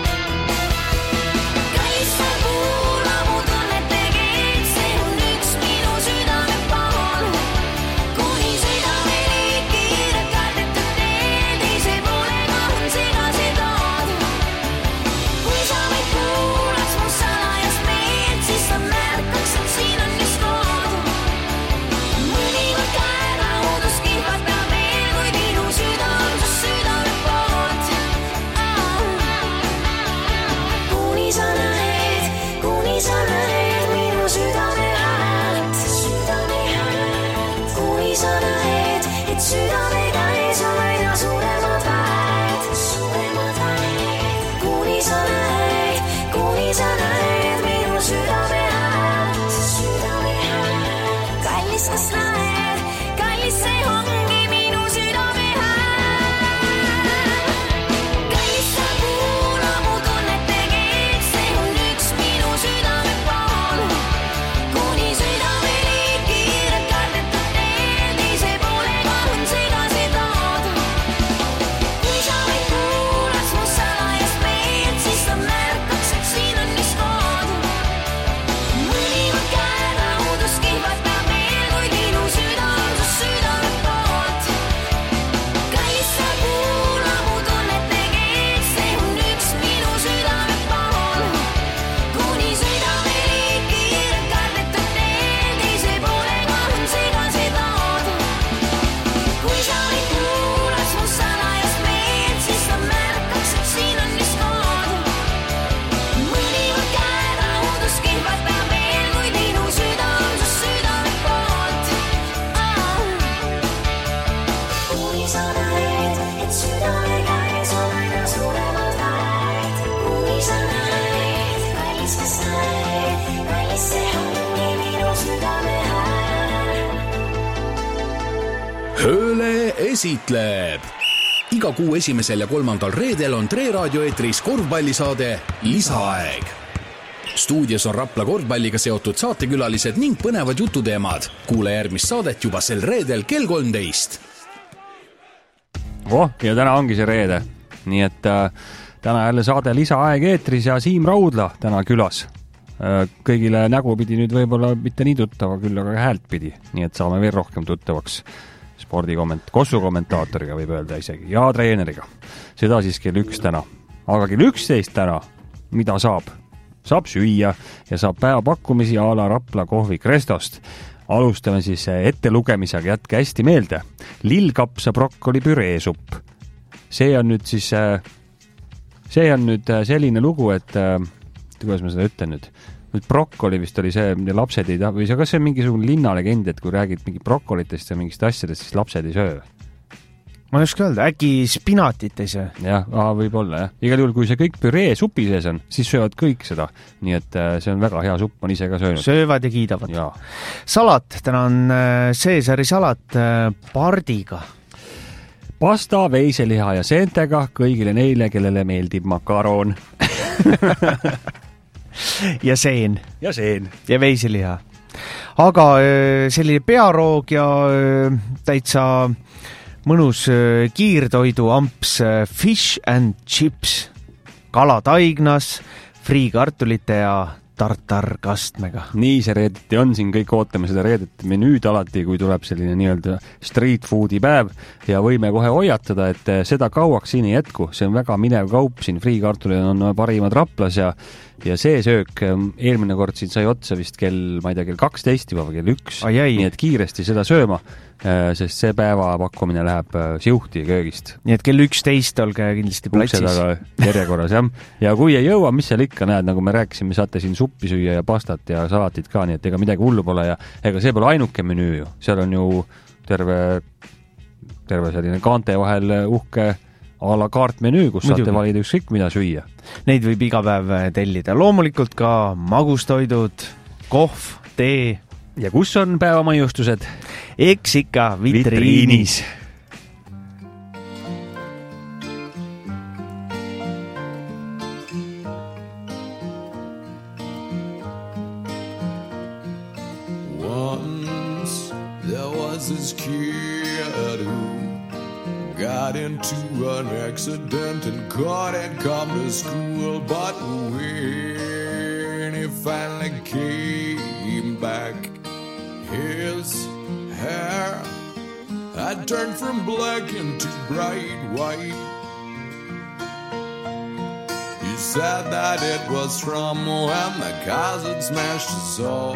[SPEAKER 2] Kallis sa kuula mu tunnete keelt, see on üks minu südame pool, kuni sõidame liiki kardetud teel, teise poolega on segase taad. Kui sa vaid kuulas mu salajast meelt, siis sa märkaks, et siin on üks kood. Mõnikord käeda uudus kihvatab veel, kuid minu süda on su südame poolt. Kuni sa näed minu südame häält, kuni sa näed, et südamega ees on aina suuremad väed, kuni sa näed minu südame häält. Kallis, kas näed, kallis, see ongi minu südame hääl. Kallis sa kuula mu tunnete keelt, see on üks minu südame pool, kuni sõidame liiki kardetud teel, teise poolega on segase taad. Kui sa vaid kuulas mu salajast meelt, siis sa märkaks, et siin on üks kood. Mõnikord käeda uudus kihvatab veel, kuid minu süda on su südame poolt. Kallis sa kuula mu tunnete keelt, see on üks minu südame pool, kuni sõidame liiki kardetud teel, teise poolega on segase taad. Kui sa vaid kuulas mu salajast meelt, siis sa märkaks, et siin on üks kood. Mõnikord käeda uudus kihvatab veel, kuid minu süda on su südame poolt. Kuni sa näed, et südamega ees on aina suuremad väed, kuni sa näed, kallis, kas näed, kallis, see ongi minu südame hääl.
[SPEAKER 4] Hööle esitleb. Iga kuu esimesel ja 3. reedel on Tre Raadio eetris korvpallisaade Lisaaeg. Stuudios on Rapla korvpalliga seotud saatekülalised ning põnevad jututeemad. Kuule järgmist saadet juba sel reedel kell 13.
[SPEAKER 8] Ja täna ongi see reede. Nii et täna jälle saade Lisaaeg eetris ja Siim Raudla täna külas. Kõigile nägu pidi nüüd võib-olla mitte nii tuttava, küll aga häält pidi. Nii et saame veel rohkem tuttavaks Kossu kommentaatoriga võib öelda isegi ja treeneriga. Seda siis kell 1 täna. Aga kell 11 täna, mida saab? Saab süüa ja saab päevapakkumisi a la Rapla kohvik Restost. Alustame siis ettelugemisega, jätke hästi meelde. Lillkapsa brokkoli püreesupp. See on nüüd selline lugu, et kuidas ma seda ütlen nüüd? Nüüd brokkoli vist oli see, mida lapsed ei taha, või kas see on mingisugune linnalegend, et kui räägid mingi brokkolitest ja mingist asjadest, siis lapsed ei söö?
[SPEAKER 9] Ma ei oska öelda, äkki spinatit ei söö?
[SPEAKER 8] Jah, võib-olla jah. Igal juhul, kui see kõik püree supi sees on, siis söövad kõik seda. Nii et see on väga hea supp, on ise ka söönud.
[SPEAKER 9] Söövad ja kiidavad.
[SPEAKER 8] Ja.
[SPEAKER 9] Salat, täna on Caesari salat pardiga.
[SPEAKER 8] pasta, veiseliha ja seentega kõigile neile, kellele meeldib makaroon.
[SPEAKER 9] ja seen.
[SPEAKER 8] Ja seen.
[SPEAKER 9] Ja veiseliha. Aga selline pearoog ja täitsa mõnus kiirtoidu amps fish and chips, kalataignas, friikartulite ja tartarkastmega.
[SPEAKER 8] Nii see reedeti on, siin kõik ootame seda reedeti menüüd alati, kui tuleb selline nii-öelda street foodi päev ja võime kohe hoiatada, et seda kauaks siin ei jätku. See on väga minev kaup, siin friikartulid on parimad Raplas ja see söök eelmine kord siin sai otsa vist kell, ma ei tea, kell 12 juba või kell 1. Nii et kiiresti seda sööma, sest see päeva pakkumine läheb siuhti köögist.
[SPEAKER 9] Nii et kell 11 olge kindlasti platsis.
[SPEAKER 8] Ukse taga järjekorras, jah. Ja kui ei jõua, mis seal ikka näed, nagu me rääkisime, saate siin suppi süüa ja pastat ja salatit ka, nii et ega midagi hullu pole ja ega see pole ainuke menüü ju. Seal on ju terve selline kaante vahel uhke a la carte menüü, kus saate valida ükskõik mida süüa.
[SPEAKER 9] Neid võib iga päev tellida. Loomulikult ka magustoidud, kohv, tee.
[SPEAKER 8] Ja kus on päevamaiustused?
[SPEAKER 9] Eks ikka vitriinis.
[SPEAKER 15] Once there was this kid who got into an accident and couldn't come to school, but when he finally came back, his hair had turned from black into bright white. He said that it was from when the cars had smashed his soul.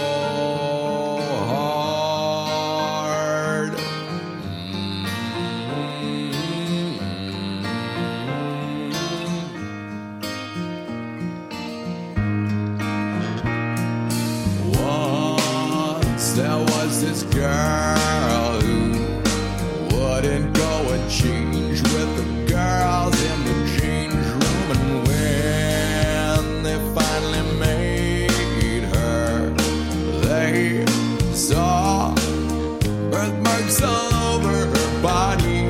[SPEAKER 15] There was this girl who wouldn't go and change with the girls in the change room, and when they finally made her, they saw birthmarks all over her body.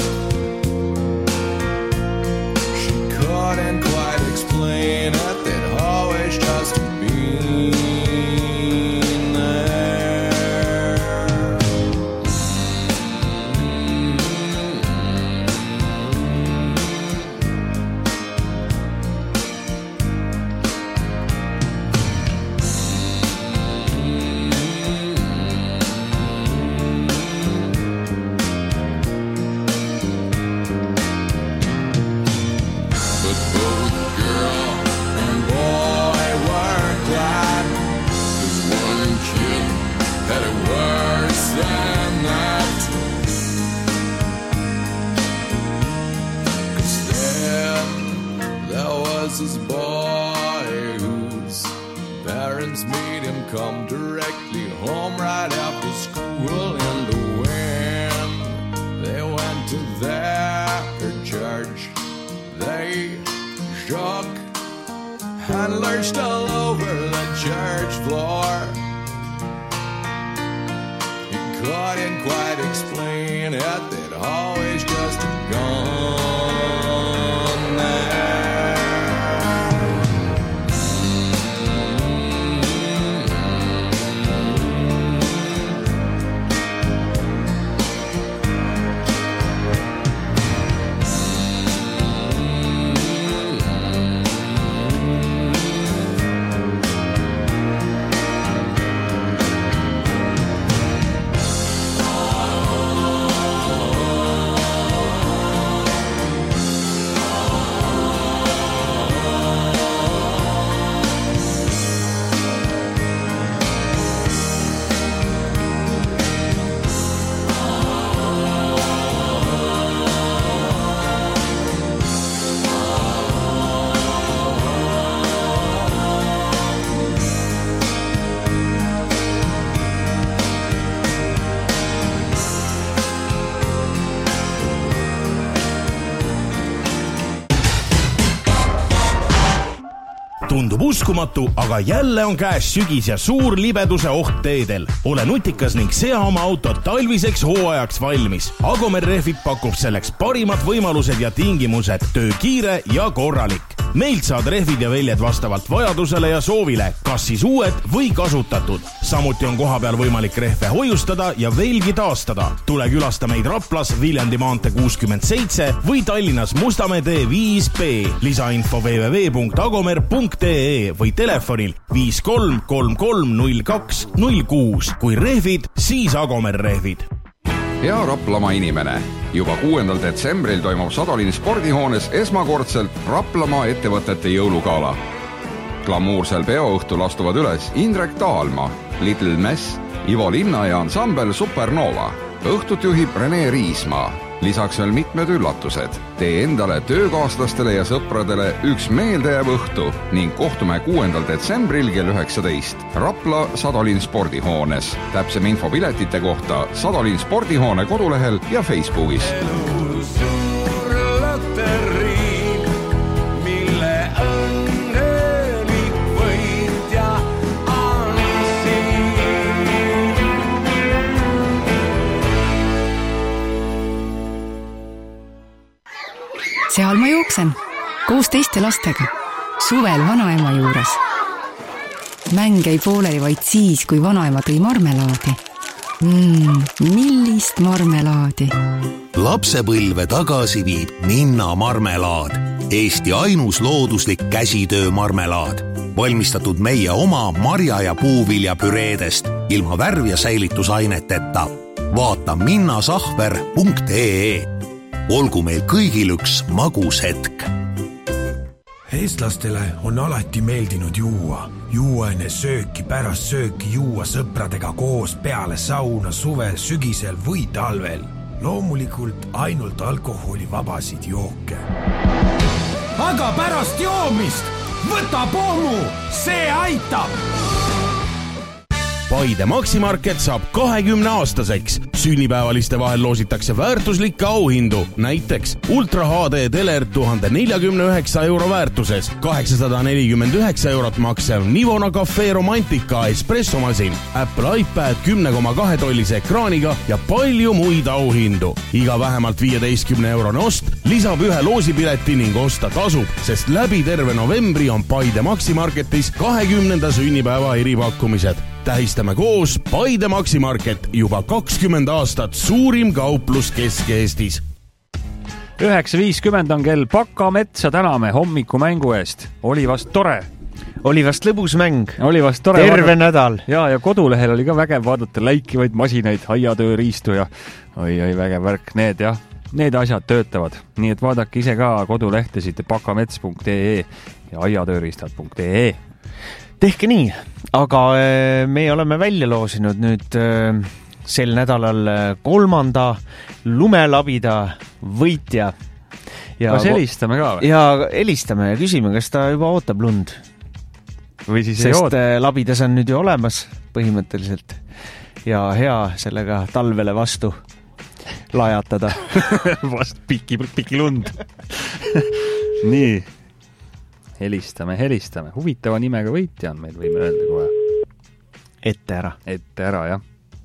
[SPEAKER 15] She couldn't quite explain it, they'd always just been this boy whose parents made him come directly home right after school, and when they went to their church, they shook and lurched all over the church floor. He couldn't quite explain it, they'd always just gone there.
[SPEAKER 16] Tundub uskumatu, aga jälle on käes sügis ja suur libeduse oht teedel. Ole nutikas ning sea oma autot talviseks hooajaks valmis. Agomer Rehvid pakub selleks parimad võimalused ja tingimused, töö kiire ja korralik. Meilt saad rehvid ja väljed vastavalt vajadusele ja soovile, kas siis uued või kasutatud. Samuti on koha peal võimalik rehve hoiustada ja veelgi taastada. Tule külasta meid Raplas Viljandi maantee 67 või Tallinnas Mustamäe tee 5B. Lisainfo www.agomer.ee või telefonil 53330206. Kui rehvid, siis Agomer Rehvid.
[SPEAKER 5] Hea Raplamaa inimene, juba 6. detsembril toimub Sadolin spordihoones esmakordselt Raplamaa ettevõtete jõulugala. Glamuursel peoõhtul astuvad üles Indrek Taalma, Little Mess, Ivo Linna ja ansambel Supernova. Õhtut juhib Rene Riismaa. Lisaks veel mitmed üllatused. Tee endale, töökaaslastele ja sõpradele üks meeldejääv õhtu ning kohtume 6. detsembril kell 19. Rapla Sadolin spordihoones. Täpsem info piletite kohta Sadolin spordihoone kodulehel ja Facebookis.
[SPEAKER 17] Seal ma jooksen, koos teiste lastega, suvel vanaema juures. Mäng ei pooleli vaid siis, kui vanaema tõi marmelaadi. Millist marmelaadi?
[SPEAKER 11] Lapsepõlve tagasi viib Minna marmelaad. Eesti ainus looduslik käsitöö marmelaad. Valmistatud meie oma marja- ja puuvilja püreedest ilma värv- ja säilitusaineteta. Vaata minnasahver.ee. Olgu meil kõigil üks magus hetk.
[SPEAKER 18] Eestlastele on alati meeldinud juua. Juua enne sööki, pärast sööki juua sõpradega koos peale sauna suvel, sügisel või talvel. Loomulikult ainult alkoholivabasid jooke. Aga pärast joomist võta pommu, see aitab!
[SPEAKER 16] Paide Maximarket saab 20-aastaseks. Sünnipäevaliste vahel loositakse väärtuslikke auhindu. Näiteks Ultra HD teler 1049 euro väärtuses, 849 eurot maksev Nivona Cafe Romantica espressomasin, Apple iPad 10,2 tollise ekraaniga ja palju muid auhindu. Iga vähemalt 15 eurone ost lisab ühe loosipileti ning osta tasub, sest läbi terve novembri on Paide Maximarketis 20. sünnipäeva eripakkumised. Tähistame koos Paide Maximarket, juba 20 aastat suurim kauplus Kesk-Eestis.
[SPEAKER 8] 9.50 on kell, Pakametsa täname hommikumängu eest. Oli vast tore.
[SPEAKER 9] Oli vast lõbus mäng.
[SPEAKER 8] Oli vast tore.
[SPEAKER 9] Terve nädal.
[SPEAKER 8] Ja kodulehel oli ka vägev vaadata läikivaid masinaid, aiatööriistu ja oi, vägev värk. Need asjad töötavad. Nii et vaadake ise ka kodulehtesid pakamets.ee ja aiatööriistad.ee.
[SPEAKER 9] Tehke nii, aga me oleme välja loosinud nüüd sel nädalal 3. lumelabida võitja.
[SPEAKER 8] Kas helistame ka või?
[SPEAKER 9] Ja helistame ja küsime, kas ta juba ootab lund.
[SPEAKER 8] Või siis
[SPEAKER 9] sest labidas on nüüd ju olemas põhimõtteliselt ja hea sellega talvele vastu lajatada.
[SPEAKER 8] Vast piki lund. Nii. Helistame. Huvitava nimega võitja on meil, võime öelda kohe.
[SPEAKER 9] Ette ära,
[SPEAKER 8] jah.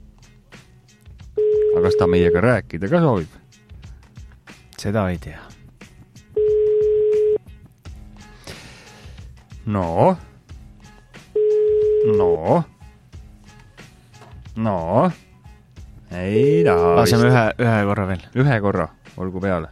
[SPEAKER 8] Aga kas ta meiega rääkida ka soovib?
[SPEAKER 9] Seda ei tea.
[SPEAKER 8] No. Ei taha.
[SPEAKER 9] Laseme ühe korra veel.
[SPEAKER 8] Ühe korra, olgu peale.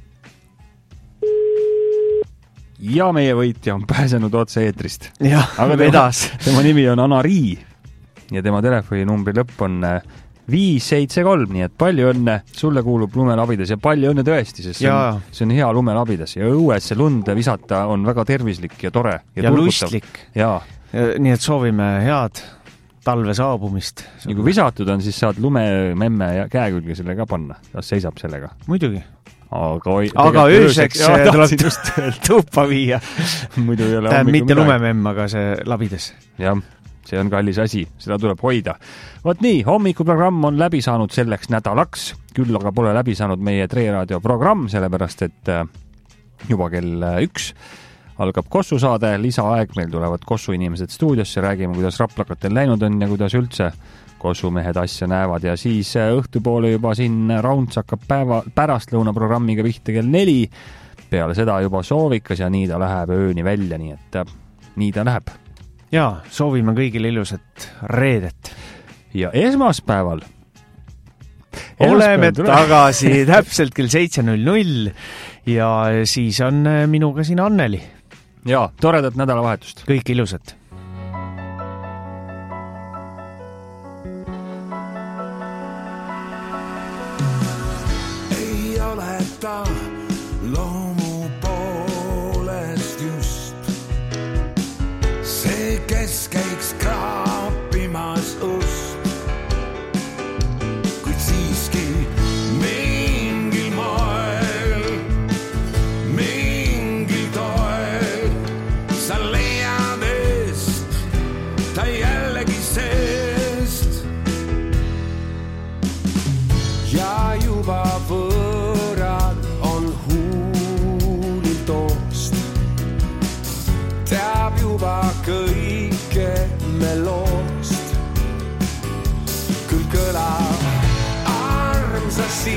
[SPEAKER 8] Ja meie võitja on pääsenud otse eetrist.
[SPEAKER 9] Jah, vedas.
[SPEAKER 8] Tema nimi on Anari ja tema telefoninumbri lõpp on 573, nii et palju õnne. Sulle kuulub lumelabidas ja palju õnne tõesti, sest see on hea lumelabidas ja õues see lund visata on väga tervislik ja tore.
[SPEAKER 9] Ja lustlik. Nii et soovime head talve saabumist.
[SPEAKER 8] Ja kui visatud on, siis saad lumememme ja käekülge selle ka panna. Ta seisab sellega.
[SPEAKER 9] Muidugi.
[SPEAKER 8] Aga
[SPEAKER 9] ööseks tuleb tuppa viia.
[SPEAKER 8] Muidu ei ole
[SPEAKER 9] mitte lumememm, aga see labides.
[SPEAKER 8] Jah, see on kallis asi, seda tuleb hoida. Vot nii, hommikuprogramm on läbi saanud selleks nädalaks, küll aga pole läbi saanud meie Tre Raadio programm, sellepärast et juba kell 1 algab Kossu saade, lisaaeg, meil tulevad Kossu inimesed stuudiosse, räägime, kuidas Raplakatel läinud on ja kuidas üldse Kossu mehed asja näevad ja siis õhtupoole juba siin Rounds hakkab pärastlõunaprogrammiga pihta kell 4. Peale seda juba soovikas ja nii ta läheb ööni välja, nii et nii ta läheb.
[SPEAKER 9] Ja, soovime kõigile ilusat reedet.
[SPEAKER 8] Ja esmaspäeval
[SPEAKER 9] oleme tagasi täpselt kell 7.00 ja siis on minuga siin Anneli.
[SPEAKER 8] Ja, toredat nädalavahetust.
[SPEAKER 9] Kõik ilusat.
[SPEAKER 15] Ei ole ta loomu poolest just see, kes käiks kraapimas ust, kuid siiski mingil moel, mingil toel sa leiad eest ta jällegi seest ja juba võõrad on huulil toost, teab juba kõike me loost, küll kõlab armsasti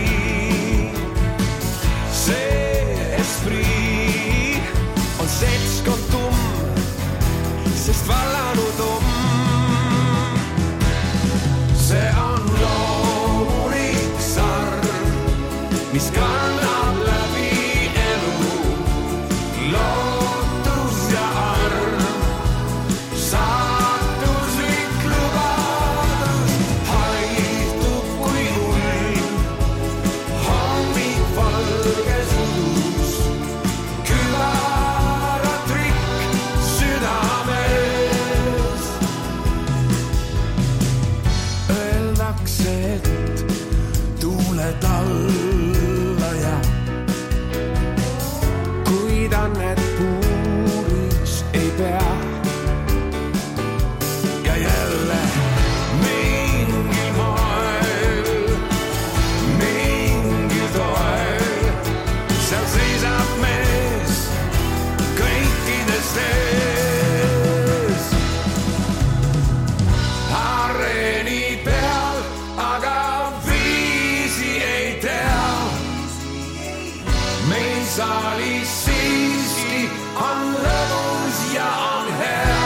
[SPEAKER 15] see esprit on seltskond tumm, sest vallanud see on loomulik sarv, mis kannab läbi elu, lootus ja arv, saatuslik lubadus haitub kui ulm, hommik valges udus, kübaratrikk südames. Öeldakse, et tuuled alla ja kuid annet puuris ei pea ja jälle mingil moel, mingil toel seal seisab mees kõikidest ees areeni peal, aga viisi ei tea. Meil saalis siiski on lõbus ja on hea.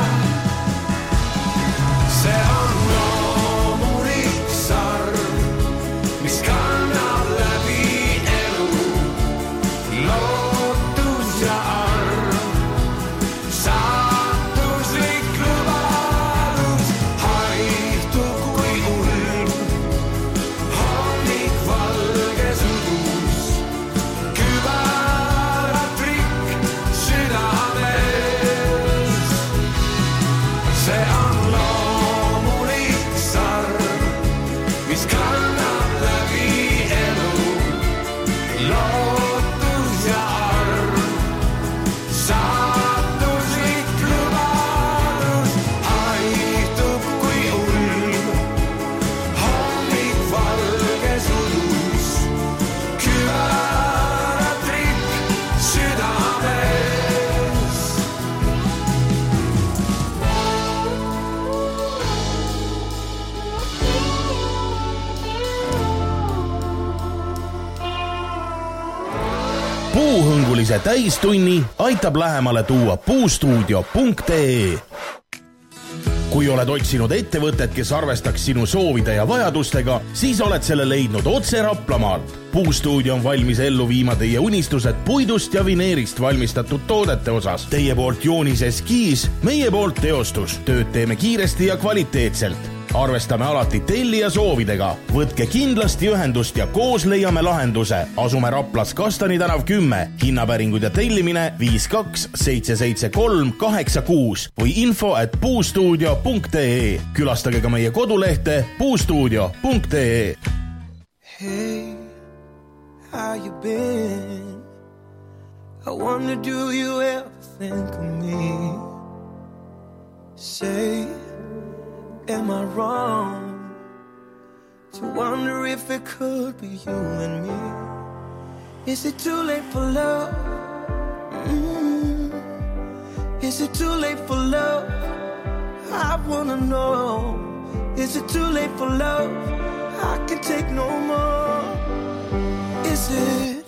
[SPEAKER 15] See on loomulik sarv, mis kannab läbi elu, lootus ja arv, saatuslik lubadus haitub kui ulm, hommik valges udus, kübaratrikk südames. See on loomulik sarv, mis kannab läbi elu, lootus ja arv, saatuslik lubadus haitub kui ulm, hommik valges udus, kübaratrikk südames.
[SPEAKER 16] Puuhõngulise täistunni aitab lähemale tuua puustuudio.ee. Kui oled otsinud ettevõtet, kes arvestaks sinu soovide ja vajadustega, siis oled selle leidnud otse Raplamaalt. Puustuudio on valmis ellu viima teie unistused puidust ja vineerist valmistatud toodete osas. Teie poolt joonis eskiis, meie poolt teostus. Tööd teeme kiiresti ja kvaliteetselt. Arvestame alati tellija soovidega. Võtke kindlasti ühendust ja koos leiame lahenduse. Asume Raplas Kastani tänav 10. Hinnapäringud ja tellimine 52 773 86 või info@puustuudio.ee. Külastage ka meie kodulehte puustuudio.ee.
[SPEAKER 15] Hey, how you been? I wonder, do you ever think of me? Say, am I wrong to wonder if it could be you and me? Is it too late for love? Is it too late for love? I wanna know. Is it too late for love? I can take no more. Is it?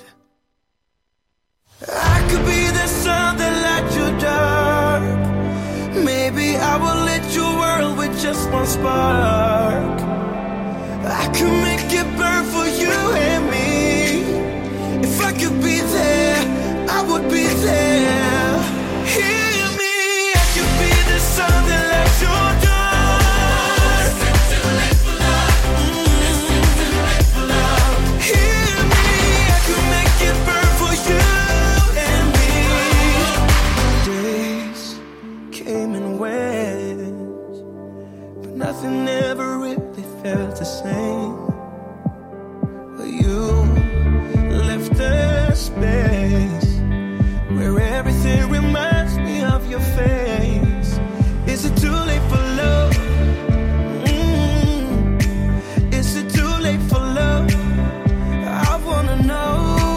[SPEAKER 15] I could be the sun that lights your dark. Maybe I will lit your world with just one spark. I could make it burn for you and me. If I could be there, I would be there. Hear me, I could be the sun that lights your dark. Nothing ever really felt the same. You left a space where everything reminds me of your face. Is it too late for love? Is it too late for love? I wanna know.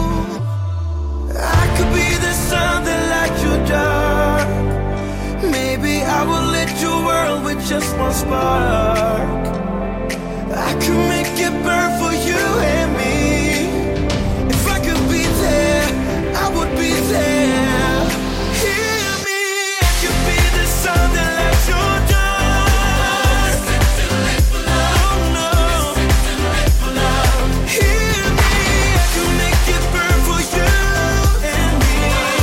[SPEAKER 15] I could be the sun that lights your dark. Maybe I will lit your world with just one spark. I could make it burn for you and me. If I could be there, I would be there. Hear me, I could be the sun that lights your dark. Oh no, hear me, I could make it burn for you and me.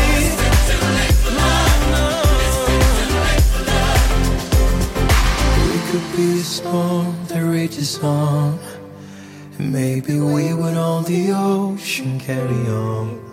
[SPEAKER 15] Could be a storm that rages on, and maybe we would on the ocean carry on.